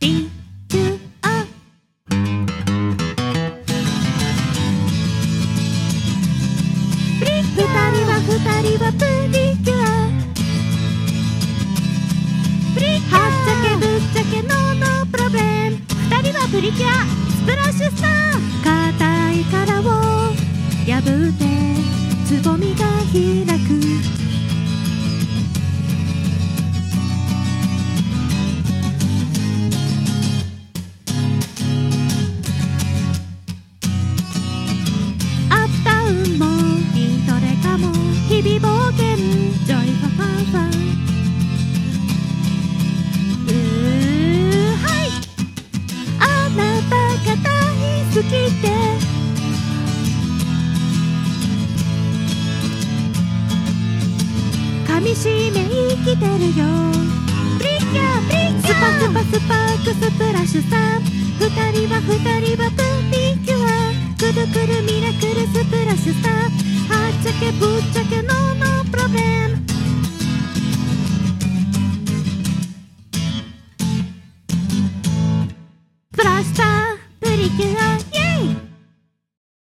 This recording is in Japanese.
リキュア。二人はプリキュア。はっちゃけぶっちゃけノープロブレム。二人はプリキュアスプラッシュスター。硬い殻を破ってつぼみが開く。アップダウンもイントレカも日々冒険ジョイファファンファン。はい、あなたが大好きで噛みしめ生きてるよ。プリキュアプリキュア。スパスパスパークスプラッシュさん。二人はプリキュア。くるくるミラクルスプラッシュさん。はっちゃけぶっちゃけノープロブレム。スプラッシュさんプリキュア。